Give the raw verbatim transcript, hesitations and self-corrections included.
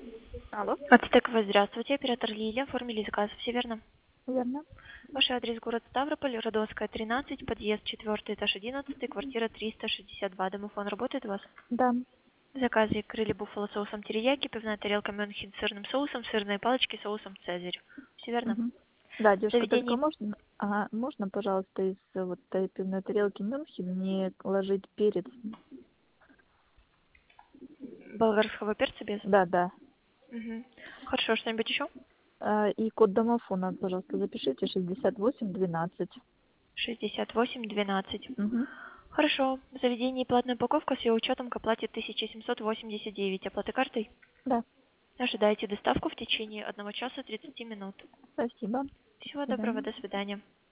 Алло, Ацтекова, здравствуйте. Оператор Лилия. Оформили заказ. Все верно? верно. Ваш адрес город Ставрополь, Родовская, тринадцать, подъезд четвертый, этаж одиннадцатый, квартира триста шестьдесят два. Домофон работает у вас? Да. В заказе крылья буффало соусом терияки, пивная тарелка Мюнхен с сырным соусом, сырные палочки соусом цезарь. Все верно? Мгм. Да, девушка, только Заведение можно, ага, можно, пожалуйста, из э, вот этой пивной тарелки Мюнхен не ложить перец? болгарского перца без? Да, да. Мгм. Хорошо, что-нибудь еще? А, и код домофона, пожалуйста, запишите шестьдесят восемь двенадцать. шестьдесят восемь двенадцать. Угу. Хорошо. В заведении платная упаковка с ее учетом к оплате тысяча семьсот восемьдесят девять. Оплата картой? Да, Ожидайте доставку в течение одного часа тридцати минут. спасибо. Всего До доброго, свидания. до свидания.